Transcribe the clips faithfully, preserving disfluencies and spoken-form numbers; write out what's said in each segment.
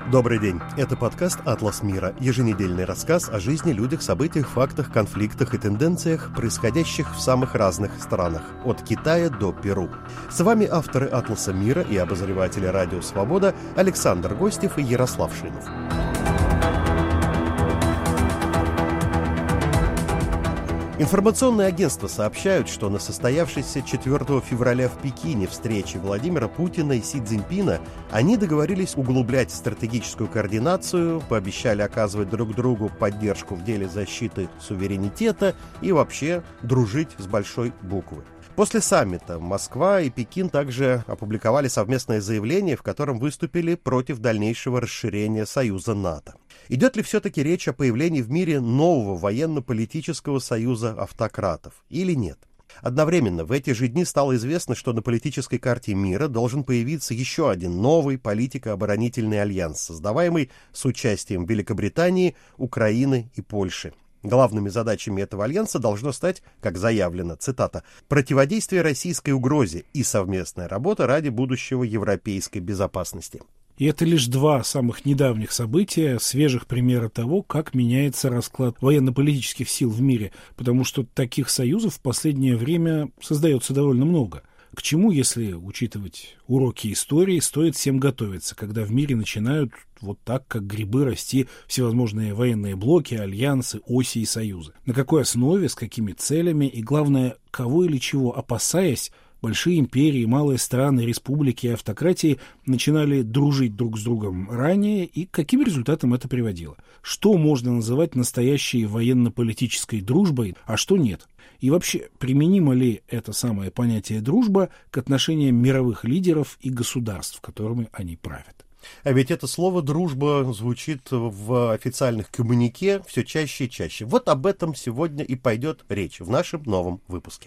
Добрый день. Это подкаст «Атлас мира». Еженедельный рассказ о жизни, людях, событиях, фактах, конфликтах и тенденциях, происходящих в самых разных странах. От Китая до Перу. С вами авторы «Атласа мира» и обозреватели «Радио Свобода» Александр Гостев и Ярослав Шинов. Информационные агентства сообщают, что на состоявшейся четвёртого февраля в Пекине встрече Владимира Путина и Си Цзиньпина они договорились углублять стратегическую координацию, пообещали оказывать друг другу поддержку в деле защиты суверенитета и вообще дружить с большой буквы. После саммита Москва и Пекин также опубликовали совместное заявление, в котором выступили против дальнейшего расширения союза НАТО. Идет ли все-таки речь о появлении в мире нового военно-политического союза автократов или нет? Одновременно в эти же дни стало известно, что на политической карте мира должен появиться еще один новый политико-оборонительный альянс, создаваемый с участием Великобритании, Украины и Польши. Главными задачами этого альянса должно стать, как заявлено, цитата, «противодействие российской угрозе и совместная работа ради будущего европейской безопасности». И это лишь два самых недавних события, свежих примера того, как меняется расклад военно-политических сил в мире, потому что таких союзов в последнее время создается довольно много. К чему, если учитывать уроки истории, стоит всем готовиться, когда в мире начинают вот так, как грибы, расти всевозможные военные блоки, альянсы, оси и союзы? На какой основе, с какими целями и, главное, кого или чего опасаясь, большие империи, малые страны, республики и автократии начинали дружить друг с другом ранее, и к каким результатам это приводило? Что можно называть настоящей военно-политической дружбой, а что нет? И вообще, применимо ли это самое понятие «дружба» к отношениям мировых лидеров и государств, которыми они правят? А ведь это слово «дружба» звучит в официальных коммюнике все чаще и чаще. Вот об этом сегодня и пойдет речь в нашем новом выпуске.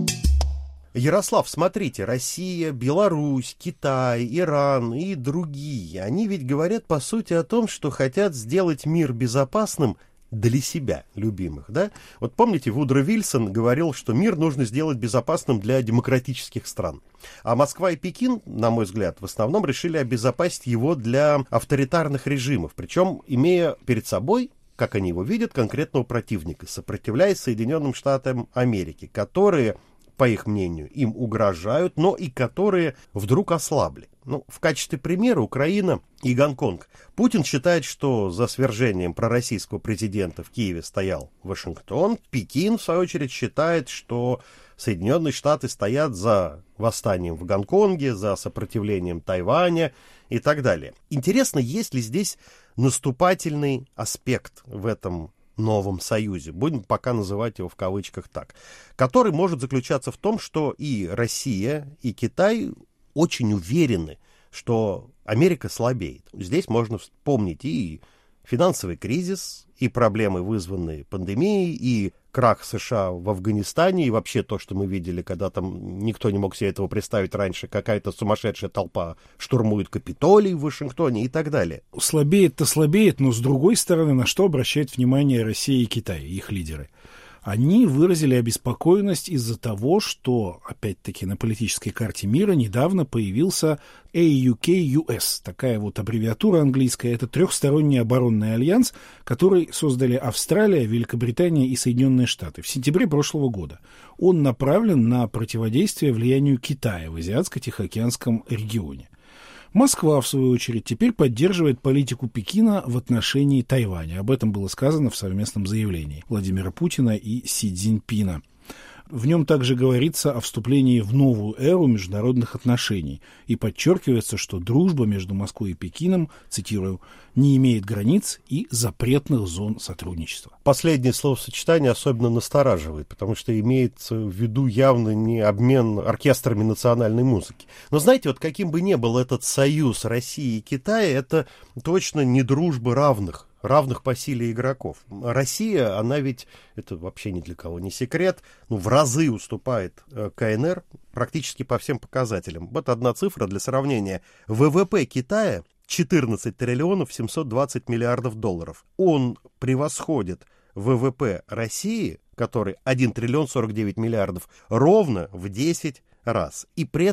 Ярослав, смотрите, Россия, Беларусь, Китай, Иран и другие, они ведь говорят по сути о том, что хотят сделать мир безопасным для себя, любимых, да? Вот помните, Вудро Вильсон говорил, что мир нужно сделать безопасным для демократических стран. А Москва и Пекин, на мой взгляд, в основном решили обезопасить его для авторитарных режимов, причем имея перед собой, как они его видят, конкретного противника, сопротивляясь Соединенным Штатам Америки, которые, по их мнению, им угрожают, но и которые вдруг ослабли. Ну, в качестве примера Украина и Гонконг. Путин считает, что за свержением пророссийского президента в Киеве стоял Вашингтон. Пекин, в свою очередь, считает, что Соединенные Штаты стоят за восстанием в Гонконге, за сопротивлением Тайваня и так далее. Интересно, есть ли здесь наступательный аспект в этом новом союзе, будем пока называть его в кавычках так, который может заключаться в том, что и Россия, и Китай очень уверены, что Америка слабеет. Здесь можно вспомнить и финансовый кризис, и проблемы, вызванные пандемией, и крах США в Афганистане, и вообще то, что мы видели, когда там никто не мог себе этого представить раньше, какая-то сумасшедшая толпа штурмует Капитолий в Вашингтоне и так далее. Слабеет-то слабеет, но с другой стороны, на что обращает внимание Россия и Китай, их лидеры? Они выразили обеспокоенность из-за того, что, опять-таки, на политической карте мира недавно появился эй ю кей ю эс, такая вот аббревиатура английская, это трехсторонний оборонный альянс, который создали Австралия, Великобритания и Соединенные Штаты в сентябре прошлого года. Он направлен на противодействие влиянию Китая в Азиатско-Тихоокеанском регионе. Москва, в свою очередь, теперь поддерживает политику Пекина в отношении Тайваня. Об этом было сказано в совместном заявлении Владимира Путина и Си Цзиньпина. В нем также говорится о вступлении в новую эру международных отношений и подчеркивается, что дружба между Москвой и Пекином, цитирую, не имеет границ и запретных зон сотрудничества. Последнее словосочетание особенно настораживает, потому что имеется в виду явно не обмен оркестрами национальной музыки. Но знаете, вот каким бы ни был этот союз России и Китая, это точно не дружба равных. равных по силе игроков. Россия, она ведь, это вообще ни для кого не секрет, ну, в разы уступает ка эн эр практически по всем показателям. Вот одна цифра для сравнения. вэ вэ пэ Китая четырнадцать триллионов семьсот двадцать миллиардов долларов. Он превосходит вэ вэ пэ России, который один триллион сорок девять миллиардов, ровно в десять раз. И при этом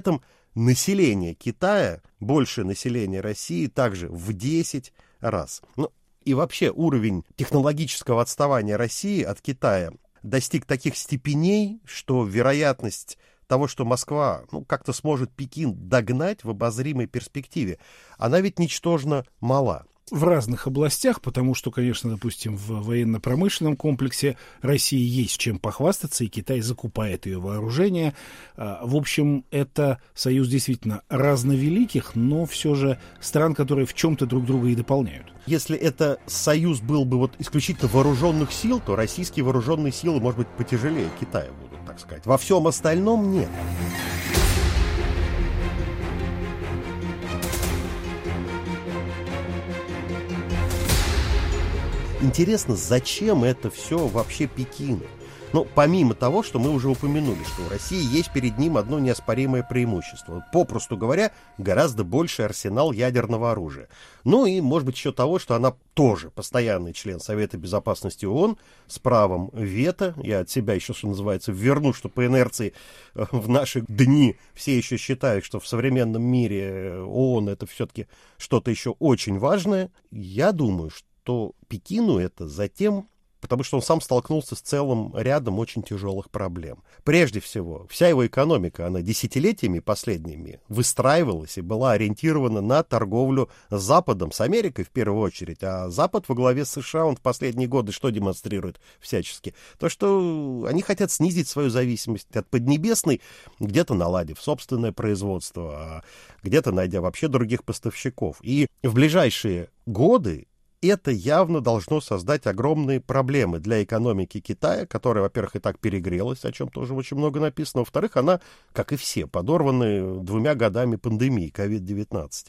население Китая больше населения России также в десять раз. Ну, и вообще уровень технологического отставания России от Китая достиг таких степеней, что вероятность того, что Москва ну, как-то сможет Пекин догнать в обозримой перспективе, она ведь ничтожно мала. В разных областях, потому что, конечно, допустим, в военно-промышленном комплексе России есть чем похвастаться, и Китай закупает ее вооружение. В общем, это союз действительно разновеликих, но все же стран, которые в чем-то друг друга и дополняют. Если это союз был бы вот исключительно вооруженных сил, то российские вооруженные силы, может быть, потяжелее Китая будут, так сказать. Во всем остальном нет. Интересно, зачем это все вообще Пекину? Ну, помимо того, что мы уже упомянули, что у России есть перед ним одно неоспоримое преимущество. Попросту говоря, гораздо больший арсенал ядерного оружия. Ну и, может быть, еще того, что она тоже постоянный член Совета Безопасности ООН с правом вето. Я от себя еще, что называется, верну, что по инерции в наши дни все еще считают, что в современном мире ООН это все-таки что-то еще очень важное. Я думаю, что то Пекину это затем, потому что он сам столкнулся с целым рядом очень тяжелых проблем. Прежде всего, вся его экономика, она десятилетиями последними выстраивалась и была ориентирована на торговлю с Западом, с Америкой в первую очередь, а Запад во главе с США, он в последние годы что демонстрирует всячески? То, что они хотят снизить свою зависимость от Поднебесной, где-то наладив собственное производство, а где-то найдя вообще других поставщиков. И в ближайшие годы это явно должно создать огромные проблемы для экономики Китая, которая, во-первых, и так перегрелась, о чем тоже очень много написано. Во-вторых, она, как и все, подорваны двумя годами пандемии ковид девятнадцать.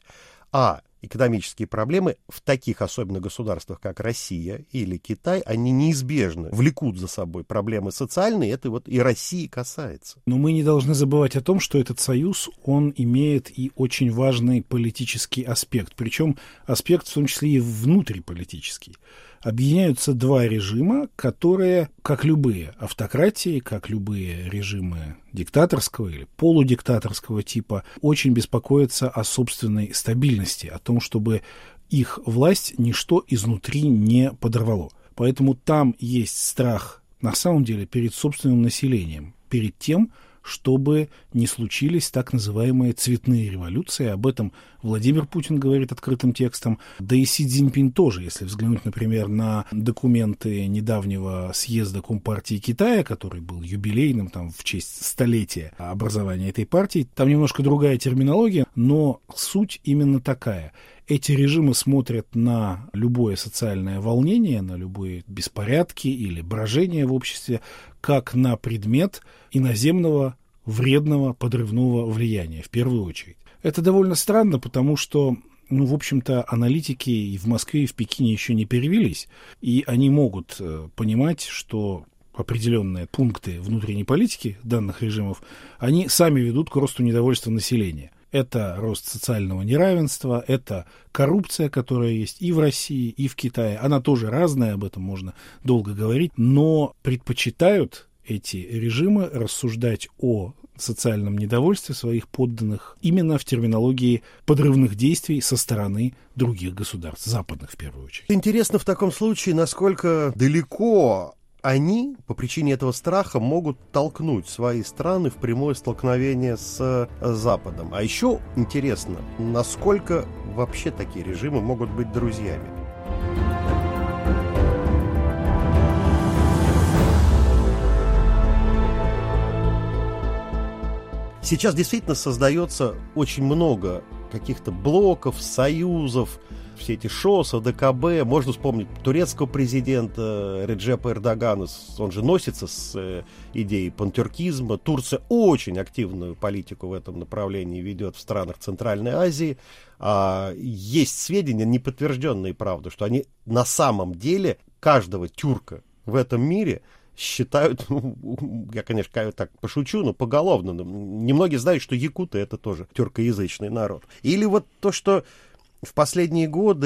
А экономические проблемы в таких особенно государствах, как Россия или Китай, они неизбежно влекут за собой проблемы социальные, это вот и России касается. Но мы не должны забывать о том, что этот союз, он имеет и очень важный политический аспект, причем аспект в том числе и внутриполитический. Объединяются два режима, которые, как любые автократии, как любые режимы диктаторского или полудиктаторского типа, очень беспокоятся о собственной стабильности, о том, чтобы их власть ничто изнутри не подорвало. Поэтому там есть страх, на самом деле, перед собственным населением, перед тем, чтобы не случились так называемые цветные революции. Об этом Владимир Путин говорит открытым текстом. Да и Си Цзиньпин тоже, если взглянуть, например, на документы недавнего съезда Компартии Китая, который был юбилейным там, в честь столетия образования этой партии, там немножко другая терминология, но суть именно такая. Эти режимы смотрят на любое социальное волнение, на любые беспорядки или брожения в обществе, как на предмет иноземного вредного подрывного влияния, в первую очередь. Это довольно странно, потому что, ну, в общем-то, аналитики и в Москве, и в Пекине еще не перевелись, и они могут э, понимать, что определенные пункты внутренней политики данных режимов, они сами ведут к росту недовольства населения. Это рост социального неравенства, это коррупция, которая есть и в России, и в Китае. Она тоже разная, об этом можно долго говорить, но предпочитают эти режимы рассуждать о социальном недовольстве своих подданных именно в терминологии подрывных действий со стороны других государств, западных в первую очередь. Интересно в таком случае, насколько далеко они по причине этого страха могут толкнуть свои страны в прямое столкновение с Западом. А еще интересно, насколько вообще такие режимы могут быть друзьями. Сейчас действительно создается очень много каких-то блоков, союзов, все эти ШОС, АДКБ. Можно вспомнить турецкого президента Реджепа Эрдогана, он же носится с идеей пантюркизма. Турция очень активную политику в этом направлении ведет в странах Центральной Азии. А есть сведения, не подтвержденные, правда, что они на самом деле каждого тюрка в этом мире считают, ну, я, конечно, так пошучу, но поголовно. Немногие знают, что якуты — это тоже тюркоязычный народ. Или вот то, что в последние годы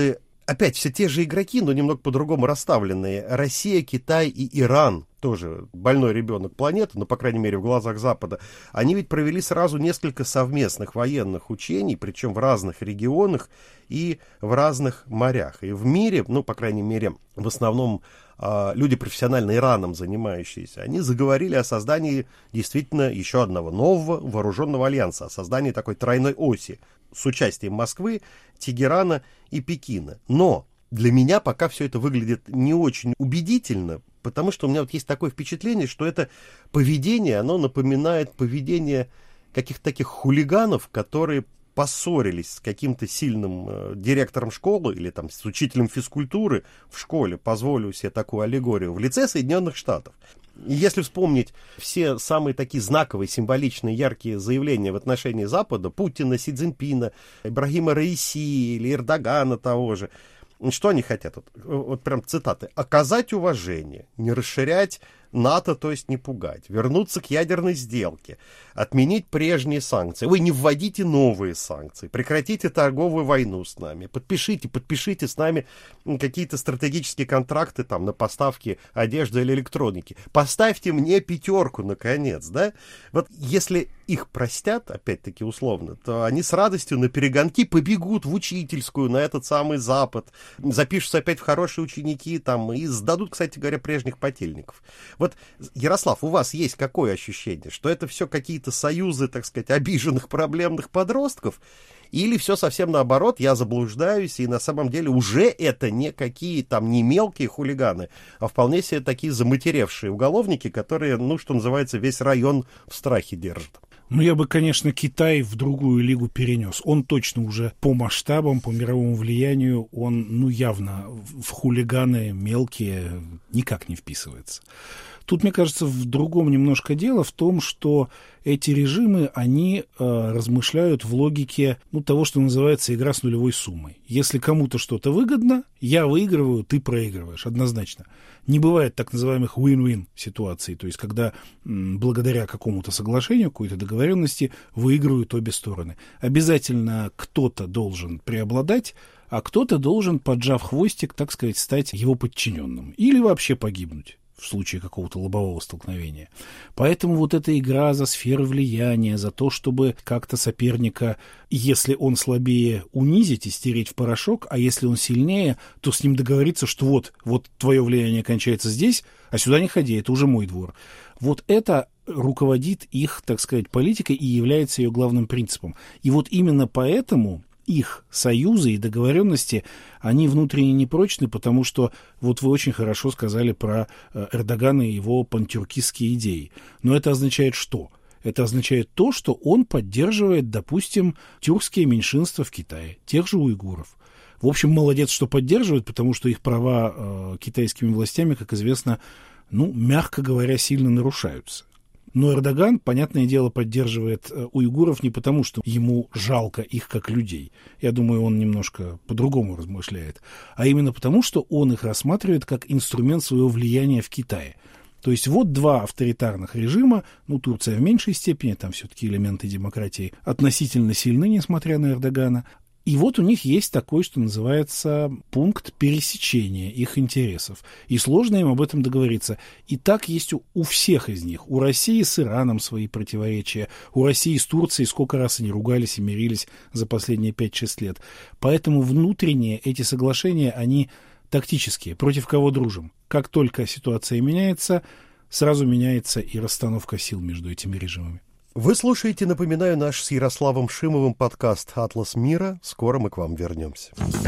опять все те же игроки, но немного по-другому расставленные. Россия, Китай и Иран, тоже больной ребенок планеты, но, по крайней мере, в глазах Запада, они ведь провели сразу несколько совместных военных учений, причем в разных регионах и в разных морях. И в мире, ну, по крайней мере, в основном люди, профессионально Ираном занимающиеся, они заговорили о создании действительно еще одного нового вооруженного альянса, о создании такой тройной оси с участием Москвы, Тегерана и Пекина. Но для меня пока все это выглядит не очень убедительно, потому что у меня вот есть такое впечатление, что это поведение, оно напоминает поведение каких-то таких хулиганов, которые поссорились с каким-то сильным э, директором школы или там с учителем физкультуры в школе, позволю себе такую аллегорию, в лице Соединенных Штатов. И если вспомнить все самые такие знаковые, символичные, яркие заявления в отношении Запада, Путина, Си Цзиньпина, Ибрагима Раиси или Эрдогана того же, что они хотят? Вот, вот прям цитаты. «Оказать уважение, не расширять НАТО, то есть не пугать, вернуться к ядерной сделке, отменить прежние санкции. Вы не вводите новые санкции, прекратите торговую войну с нами, подпишите, подпишите с нами какие-то стратегические контракты там на поставки одежды или электроники. Поставьте мне пятерку, наконец, да?» Вот если их простят, опять-таки условно, то они с радостью на перегонки побегут в учительскую, на этот самый Запад, запишутся опять в хорошие ученики там и сдадут, кстати говоря, прежних потельников. Вот, Ярослав, у вас есть какое ощущение, что это все какие-то союзы, так сказать, обиженных проблемных подростков, или все совсем наоборот, я заблуждаюсь, и на самом деле уже это не какие там не мелкие хулиганы, а вполне себе такие заматеревшие уголовники, которые, ну, что называется, весь район в страхе держат? Ну, я бы, конечно, Китай в другую лигу перенес. Он точно уже по масштабам, по мировому влиянию, он, ну, явно в хулиганы мелкие никак не вписывается. Тут, мне кажется, в другом немножко дело, в том, что эти режимы, они э, размышляют в логике, ну, того, что называется игра с нулевой суммой. Если кому-то что-то выгодно, я выигрываю, ты проигрываешь, однозначно. Не бывает так называемых win-win ситуаций, то есть когда м, благодаря какому-то соглашению, какой-то договоренности выигрывают обе стороны. Обязательно кто-то должен преобладать, а кто-то должен, поджав хвостик, так сказать, стать его подчиненным или вообще погибнуть в случае какого-то лобового столкновения. Поэтому вот эта игра за сферы влияния, за то, чтобы как-то соперника, если он слабее, унизить и стереть в порошок, а если он сильнее, то с ним договориться, что вот, вот твое влияние кончается здесь, а сюда не ходи, это уже мой двор. Вот это руководит их, так сказать, политикой и является ее главным принципом. И вот именно поэтому их союзы и договоренности, они внутренне непрочны, потому что, вот вы очень хорошо сказали про Эрдогана и его пантюркистские идеи. Но это означает что? Это означает то, что он поддерживает, допустим, тюркские меньшинства в Китае, тех же уйгуров. В общем, молодец, что поддерживает, потому что их права э, китайскими властями, как известно, ну, мягко говоря, сильно нарушаются. Но Эрдоган, понятное дело, поддерживает уйгуров не потому, что ему жалко их как людей. Я думаю, он немножко по-другому размышляет. А именно потому, что он их рассматривает как инструмент своего влияния в Китае. То есть вот два авторитарных режима, ну, Турция в меньшей степени, там все-таки элементы демократии относительно сильны, несмотря на Эрдогана. И вот у них есть такой, что называется, пункт пересечения их интересов. И сложно им об этом договориться. И так есть у, у всех из них. У России с Ираном свои противоречия. У России с Турцией сколько раз они ругались и мирились за последние пять-шесть лет. Поэтому внутренние эти соглашения, они тактические. Против кого дружим? Как только ситуация меняется, сразу меняется и расстановка сил между этими режимами. Вы слушаете, напоминаю, наш с Ярославом Шимовым подкаст «Атлас мира». Скоро мы к вам вернемся.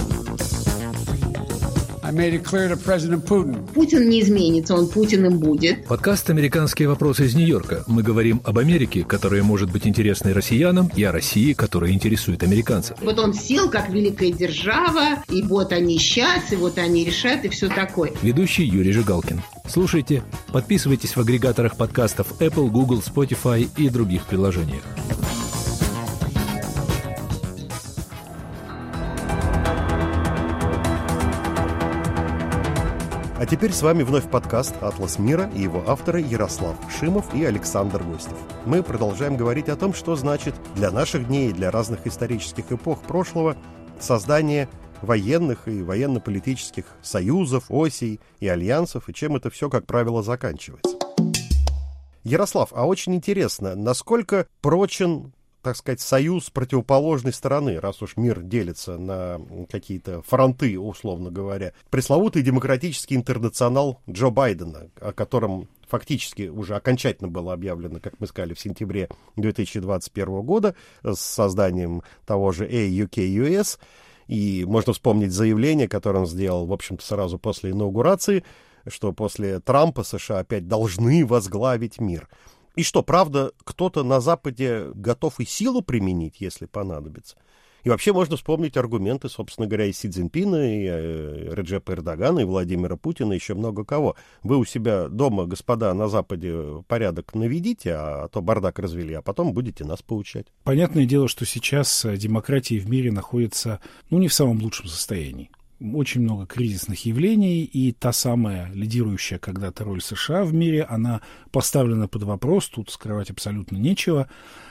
Путин не изменится, он Путиным будет. Подкаст «Американские вопросы» из Нью-Йорка. Мы говорим об Америке, которая может быть интересной россиянам, и о России, которая интересует американцев. Вот он сел как великая держава, и вот они сейчас, и вот они решат, и все такое. Ведущий Юрий Жигалкин. Слушайте, подписывайтесь в агрегаторах подкастов Apple, Google, Spotify и других приложениях. А теперь с вами вновь подкаст «Атлас мира» и его авторы Ярослав Шимов и Александр Гостев. Мы продолжаем говорить о том, что значит для наших дней и для разных исторических эпох прошлого создание военных и военно-политических союзов, осей и альянсов, и чем это все, как правило, заканчивается. Ярослав, а очень интересно, насколько прочен, так сказать, союз противоположной стороны, раз уж мир делится на какие-то фронты, условно говоря. Пресловутый демократический интернационал Джо Байдена, о котором фактически уже окончательно было объявлено, как мы сказали, в сентябре две тысячи двадцать первого года с созданием того же эй ю кей ю эс. И можно вспомнить заявление, которое он сделал, в общем-то, сразу после инаугурации, что после Трампа США опять должны возглавить мир. И что, правда, кто-то на Западе готов и силу применить, если понадобится? И вообще можно вспомнить аргументы, собственно говоря, и Си Цзиньпина, и Реджепа Эрдогана, и Владимира Путина, и еще много кого. Вы у себя дома, господа, на Западе порядок наведите, а то бардак развели, а потом будете нас поучать. Понятное дело, что сейчас демократия в мире находится, ну, не в самом лучшем состоянии. Очень много кризисных явлений, и та самая лидирующая когда-то роль США в мире, она поставлена под вопрос, тут скрывать абсолютно нечего.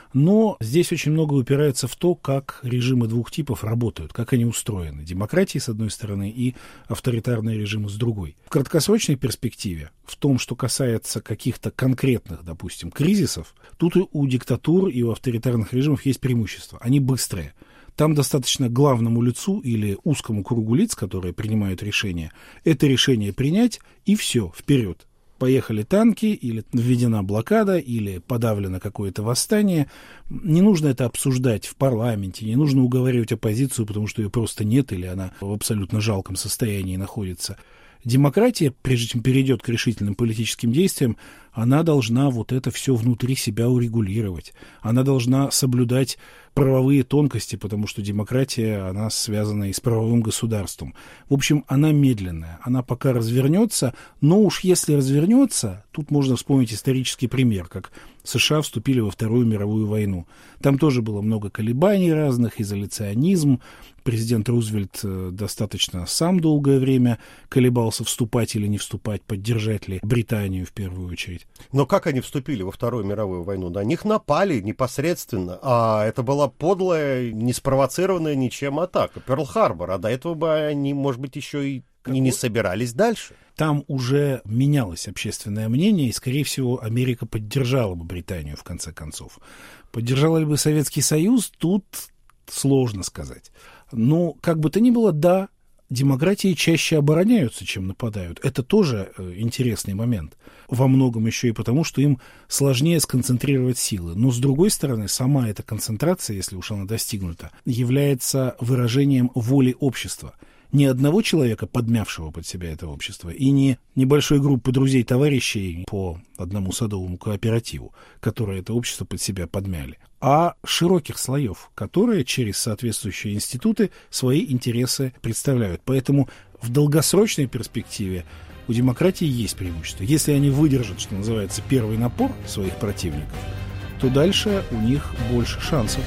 Но здесь очень много упирается в то, как режимы двух типов работают, как они устроены. Демократии, с одной стороны, и авторитарные режимы, с другой. В краткосрочной перспективе, в том, что касается каких-то конкретных, допустим, кризисов, тут и у диктатур, и у авторитарных режимов есть преимущество. Они быстрые. Там достаточно главному лицу или узкому кругу лиц, которые принимают решения, это решение принять, и все, вперед. Поехали танки, или введена блокада, или подавлено какое-то восстание. Не нужно это обсуждать в парламенте, не нужно уговаривать оппозицию, потому что ее просто нет, или она в абсолютно жалком состоянии находится. Демократия, прежде чем перейдет к решительным политическим действиям, она должна вот это все внутри себя урегулировать. Она должна соблюдать правовые тонкости, потому что демократия, она связана и с правовым государством. В общем, она медленная, она пока развернется, но уж если развернется, тут можно вспомнить исторический пример, как США вступили во Вторую мировую войну. Там тоже было много колебаний разных, изоляционизм. Президент Рузвельт достаточно сам долгое время колебался, вступать или не вступать, поддержать ли Британию в первую очередь. Но как они вступили во Вторую мировую войну? На них напали непосредственно, а это была подлая, не спровоцированная ничем атака. Перл-Харбор, а до этого бы они, может быть, еще и не, не собирались дальше. Там уже менялось общественное мнение, и, скорее всего, Америка поддержала бы Британию, в конце концов. Поддержала ли бы Советский Союз, тут сложно сказать. Но, как бы то ни было, да, демократии чаще обороняются, чем нападают. Это тоже э, интересный момент. Во многом еще и потому, что им сложнее сконцентрировать силы. Но, с другой стороны, сама эта концентрация, если уж она достигнута, является выражением воли общества. Не одного человека, подмявшего под себя это общество, и не небольшой группы друзей-товарищей по одному садовому кооперативу, которые это общество под себя подмяли, а широких слоев, которые через соответствующие институты свои интересы представляют. Поэтому в долгосрочной перспективе у демократии есть преимущество. Если они выдержат, что называется, первый напор своих противников, то дальше у них больше шансов.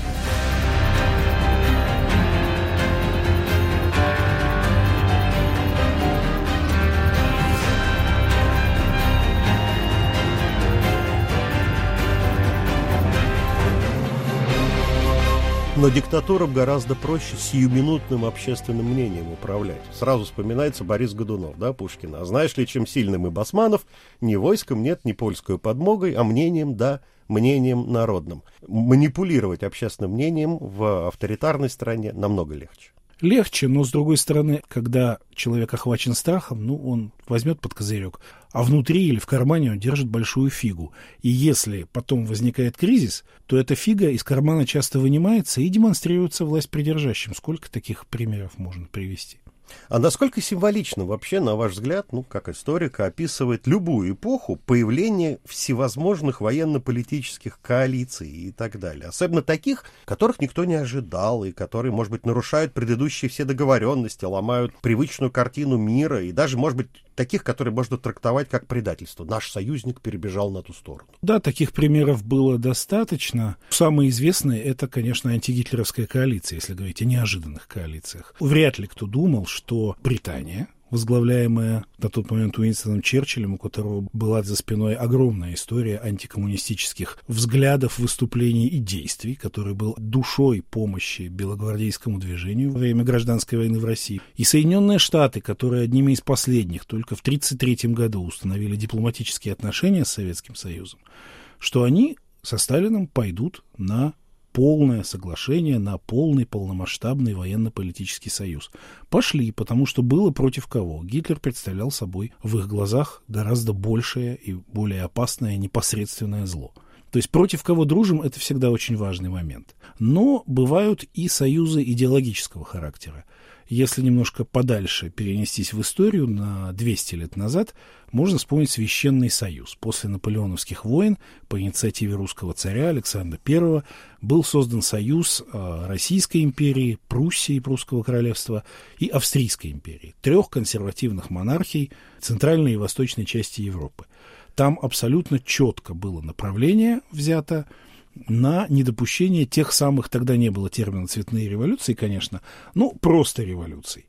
Но диктатурам гораздо проще сиюминутным общественным мнением управлять. Сразу вспоминается Борис Годунов, да, Пушкина. А знаешь ли, чем сильным и Басманов? Ни войском нет, ни польской подмогой, а мнением, да, мнением народным. Манипулировать общественным мнением в авторитарной стране намного легче. Легче, но, с другой стороны, когда человек охвачен страхом, ну, он возьмет под козырек, а внутри или в кармане он держит большую фигу. И если потом возникает кризис, то эта фига из кармана часто вынимается и демонстрируется власть придержащим. Сколько таких примеров можно привести? А насколько символично вообще, на ваш взгляд, ну, как историка, описывает любую эпоху появление всевозможных военно-политических коалиций и так далее? Особенно таких, которых никто не ожидал, и которые, может быть, нарушают предыдущие все договоренности, ломают привычную картину мира, и даже, может быть, таких, которые можно трактовать как предательство. Наш союзник перебежал на ту сторону. Да, таких примеров было достаточно. Самые известные — это, конечно, антигитлеровская коалиция, если говорить о неожиданных коалициях. Вряд ли кто думал, что Британия, возглавляемая на тот момент Уинстоном Черчиллем, у которого была за спиной огромная история антикоммунистических взглядов, выступлений и действий, который был душой помощи белогвардейскому движению во время гражданской войны в России. И Соединенные Штаты, которые одними из последних только в тысяча девятьсот тридцать третьем году установили дипломатические отношения с Советским Союзом, что они со Сталиным пойдут на полное соглашение, на полный полномасштабный военно-политический союз. Пошли, потому что было против кого. Гитлер представлял собой в их глазах гораздо большее и более опасное непосредственное зло. То есть против кого дружим, это всегда очень важный момент. Но бывают и союзы идеологического характера. Если немножко подальше перенестись в историю, на двести лет назад, можно вспомнить Священный Союз. После наполеоновских войн по инициативе русского царя Александра Первого был создан союз Российской империи, Пруссии, Прусского королевства и Австрийской империи. Трех консервативных монархий центральной и восточной части Европы. Там абсолютно четко было направление взято на недопущение тех самых, тогда не было термина цветные революции, конечно, но просто революций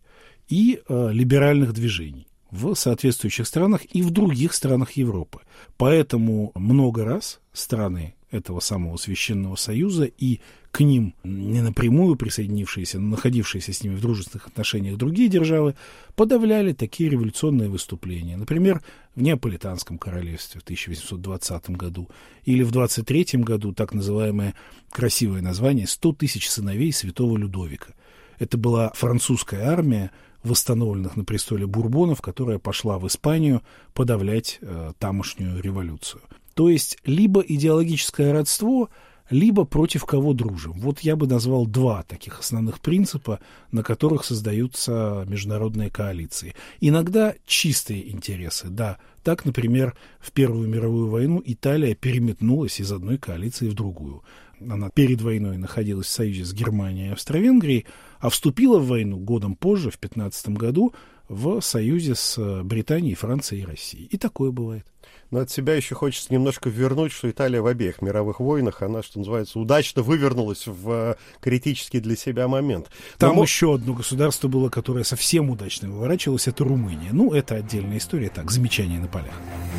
и э, либеральных движений в соответствующих странах и в других странах Европы. Поэтому много раз страны этого самого Священного Союза и к ним не напрямую присоединившиеся, но находившиеся с ними в дружественных отношениях другие державы подавляли такие революционные выступления. Например, в Неаполитанском королевстве в тысяча восемьсот двадцатом году или в двадцать третьем году так называемое красивое название «сто тысяч сыновей святого Людовика». Это была французская армия восстановленных на престоле бурбонов, которая пошла в Испанию подавлять э, тамошнюю революцию. То есть либо идеологическое родство, либо против кого дружим. Вот я бы назвал два таких основных принципа, на которых создаются международные коалиции. Иногда чистые интересы. Да, так, например, в Первую мировую войну Италия переметнулась из одной коалиции в другую. Она перед войной находилась в союзе с Германией и Австро-Венгрией, а вступила в войну годом позже, в пятнадцатом году, в союзе с Британией, Францией и Россией. И такое бывает. Но от себя еще хочется немножко вернуть, что Италия в обеих мировых войнах, она, что называется, удачно вывернулась в критический для себя момент. Там Но... еще одно государство было, которое совсем удачно выворачивалось, это Румыния. Ну, это отдельная история, так, замечание на полях.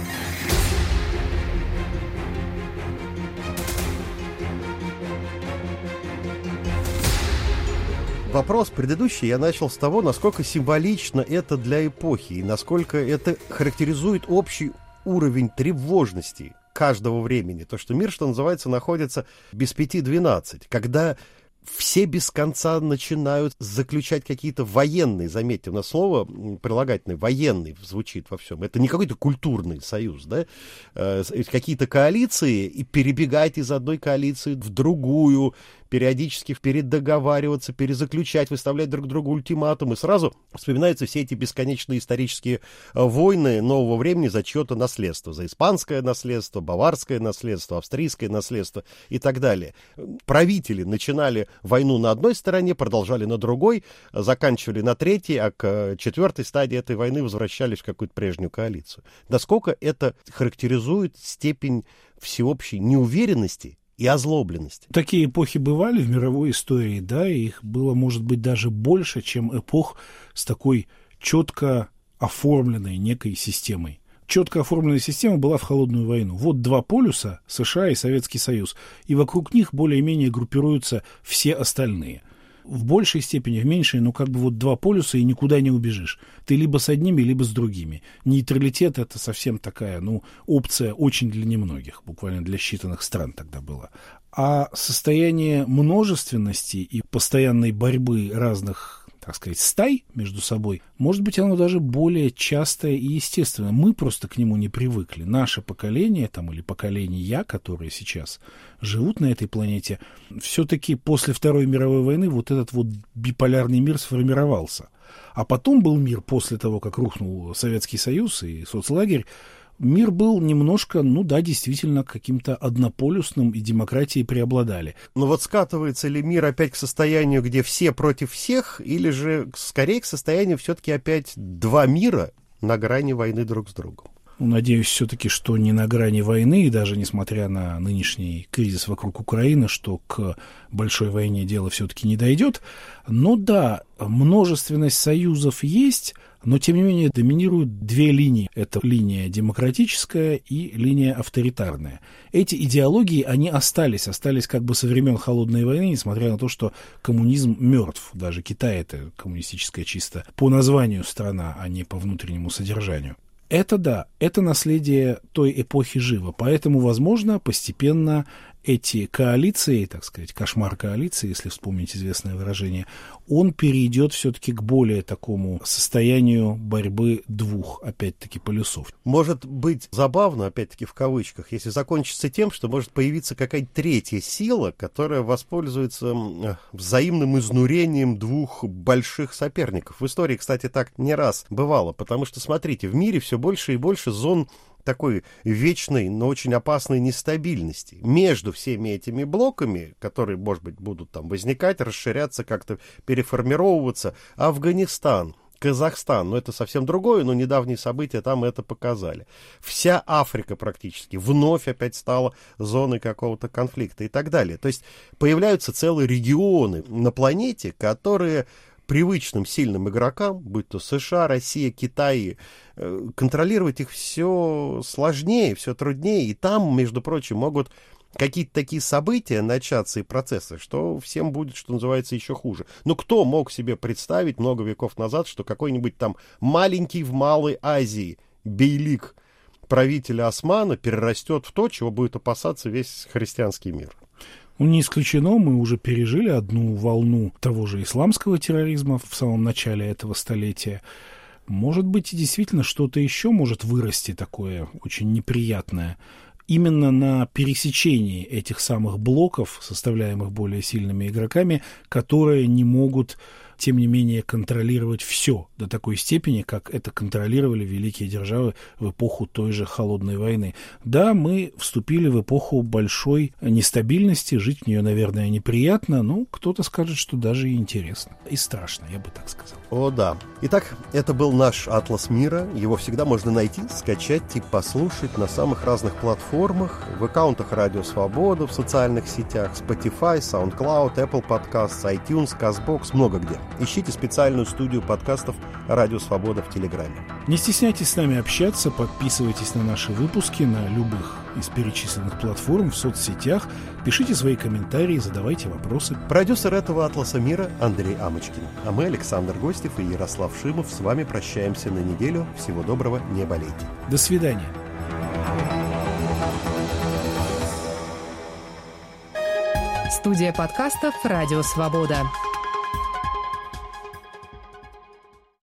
Вопрос предыдущий я начал с того, насколько символично это для эпохи и насколько это характеризует общий уровень тревожности каждого времени. То, что мир, что называется, находится без пяти двенадцать, когда все без конца начинают заключать какие-то военные, заметьте, у нас слово прилагательное, военный звучит во всем. Это не какой-то культурный союз, да? Э, какие-то коалиции и перебегать из одной коалиции в другую, периодически передоговариваться, перезаключать, выставлять друг другу ультиматумы. Сразу вспоминаются все эти бесконечные исторические войны нового времени за чье-то наследство. За испанское наследство, баварское наследство, австрийское наследство и так далее. Правители начинали войну на одной стороне, продолжали на другой, заканчивали на третьей, а к четвертой стадии этой войны возвращались в какую-то прежнюю коалицию. Насколько это характеризует степень всеобщей неуверенности и озлобленности? Такие эпохи бывали в мировой истории, да, и их было, может быть, даже больше, чем эпох с такой четко оформленной некой системой. Четко оформленная система была в Холодную войну. Вот два полюса, США и Советский Союз, и вокруг них более-менее группируются все остальные. В большей степени, в меньшей, но как бы вот два полюса, и никуда не убежишь. Ты либо с одними, либо с другими. Нейтралитет — это совсем такая, ну, опция очень для немногих, буквально для считанных стран тогда была. А состояние множественности и постоянной борьбы разных, так сказать, стай между собой, может быть, оно даже более частое и естественное. Мы просто к нему не привыкли. Наше поколение, там, или поколения, которые сейчас живут на этой планете, все-таки после Второй мировой войны вот этот вот биполярный мир сформировался. А потом был мир после того, как рухнул Советский Союз и соцлагерь. Мир был немножко, ну да, действительно, каким-то однополюсным, и демократии преобладали. Но вот скатывается ли мир опять к состоянию, где все против всех, или же скорее к состоянию все-таки опять два мира на грани войны друг с другом? Надеюсь все-таки, что не на грани войны, и даже несмотря на нынешний кризис вокруг Украины, что к большой войне дело все-таки не дойдет. Но да, множественность союзов есть, Но, тем не менее, доминируют две линии. Это линия демократическая и линия авторитарная. Эти идеологии, они остались, остались как бы со времен Холодной войны, несмотря на то, что коммунизм мертв. Даже Китай — это коммунистическая чисто по названию страна, а не по внутреннему содержанию. Это да, это наследие той эпохи живо. Поэтому, возможно, постепенно эти коалиции, так сказать, кошмар коалиции, если вспомнить известное выражение, он перейдет все-таки к более такому состоянию борьбы двух, опять-таки, полюсов. Может быть забавно, опять-таки в кавычках, если закончится тем, что может появиться какая-то третья сила, которая воспользуется взаимным изнурением двух больших соперников. В истории, кстати, так не раз бывало, потому что, смотрите, в мире все больше и больше зон такой вечной, но очень опасной нестабильности. Между всеми этими блоками, которые, может быть, будут там возникать, расширяться, как-то переформировываться, Афганистан, Казахстан, ну это совсем другое, но недавние события там это показали. Вся Африка практически вновь опять стала зоной какого-то конфликта и так далее. То есть появляются целые регионы на планете, которые привычным сильным игрокам, будь то США, Россия, Китай, контролировать их все сложнее, все труднее. И там, между прочим, могут какие-то такие события начаться и процессы, что всем будет, что называется, еще хуже. Но кто мог себе представить много веков назад, что какой-нибудь там маленький в Малой Азии бейлик правителя Османа перерастет в то, чего будет опасаться весь христианский мир? Ну, не исключено, мы уже пережили одну волну того же исламского терроризма в самом начале этого столетия. Может быть, и действительно что-то еще может вырасти такое очень неприятное. Именно на пересечении этих самых блоков, составляемых более сильными игроками, которые не могут, тем не менее, контролировать все до такой степени, как это контролировали великие державы в эпоху той же Холодной войны. Да, мы вступили в эпоху большой нестабильности, жить в нее, наверное, неприятно, но кто-то скажет, что даже и интересно, и страшно, я бы так сказал. О, да. Итак, это был наш «Атлас мира». Его всегда можно найти, скачать и послушать на самых разных платформах, в аккаунтах Радио Свобода, в социальных сетях, Spotify, SoundCloud, Apple Podcasts, iTunes, CastBox, много где. Ищите специальную студию подкастов «Радио Свобода» в Телеграме. Не стесняйтесь с нами общаться, подписывайтесь на наши выпуски на любых из перечисленных платформ, в соцсетях, пишите свои комментарии, задавайте вопросы. Продюсер этого «Атласа мира» Андрей Амочкин. А мы, Александр Гостев и Ярослав Шимов, с вами прощаемся на неделю. Всего доброго, не болейте. До свидания. Студия подкастов «Радио Свобода».